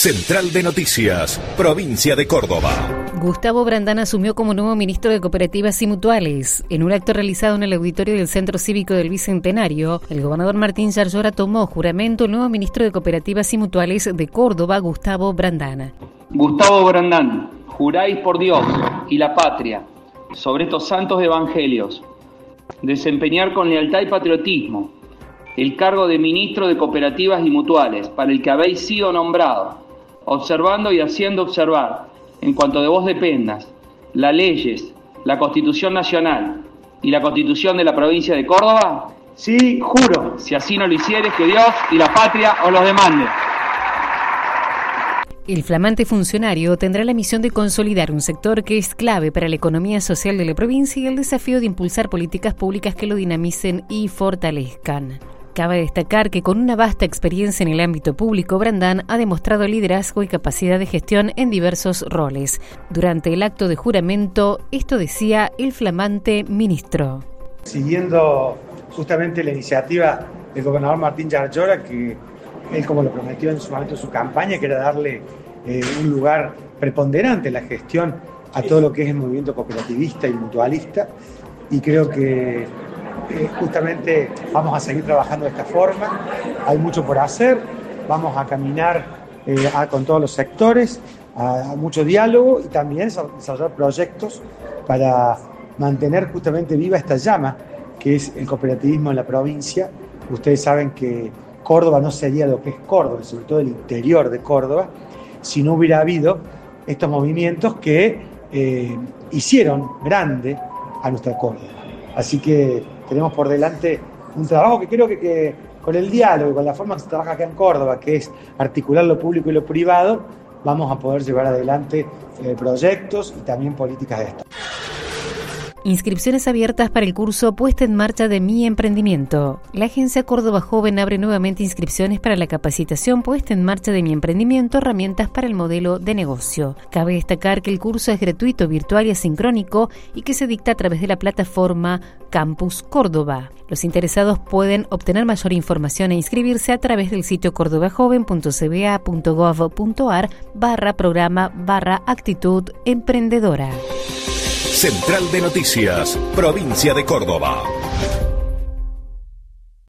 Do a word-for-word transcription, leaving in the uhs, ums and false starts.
Central de Noticias, provincia de Córdoba. Gustavo Brandán asumió como nuevo ministro de Cooperativas y Mutuales. En un acto realizado en el auditorio del Centro Cívico del Bicentenario, el gobernador Martín Yarlora tomó juramento el nuevo ministro de Cooperativas y Mutuales de Córdoba, Gustavo Brandán. Gustavo Brandán, juráis por Dios y la patria, sobre estos santos evangelios, desempeñar con lealtad y patriotismo el cargo de ministro de Cooperativas y Mutuales, para el que habéis sido nombrado, observando y haciendo observar, en cuanto de vos dependas, las leyes, la Constitución Nacional y la Constitución de la provincia de Córdoba. Sí, juro. Si así no lo hicieres, que Dios y la patria os los demanden. El flamante funcionario tendrá la misión de consolidar un sector que es clave para la economía social de la provincia y el desafío de impulsar políticas públicas que lo dinamicen y fortalezcan. Cabe destacar que con una vasta experiencia en el ámbito público, Brandán ha demostrado liderazgo y capacidad de gestión en diversos roles. Durante el acto de juramento, esto decía el flamante ministro. Siguiendo justamente la iniciativa del gobernador Martín Yarlora, que él, como lo prometió en su momento en su campaña, que era darle eh, un lugar preponderante en la gestión a todo lo que es el movimiento cooperativista y mutualista, y creo que Eh, justamente vamos a seguir trabajando de esta forma. Hay mucho por hacer, vamos a caminar eh, a, con todos los sectores, a, a mucho diálogo y también desarrollar proyectos para mantener justamente viva esta llama que es el cooperativismo en la provincia. Ustedes saben que Córdoba no sería lo que es Córdoba, sobre todo el interior de Córdoba, si no hubiera habido estos movimientos que eh, hicieron grande a nuestra Córdoba. Así que tenemos por delante un trabajo que creo que, que con el diálogo y con la forma que se trabaja acá en Córdoba, que es articular lo público y lo privado, vamos a poder llevar adelante eh, proyectos y también políticas de Estado. Inscripciones abiertas para el curso Puesta en Marcha de Mi Emprendimiento. La Agencia Córdoba Joven abre nuevamente inscripciones para la capacitación Puesta en Marcha de Mi Emprendimiento, herramientas para el modelo de negocio. Cabe destacar que el curso es gratuito, virtual y asincrónico y que se dicta a través de la plataforma Campus Córdoba. Los interesados pueden obtener mayor información e inscribirse a través del sitio cordobajoven.cba.gov.ar barra programa barra actitud emprendedora. Central de Noticias, provincia de Córdoba.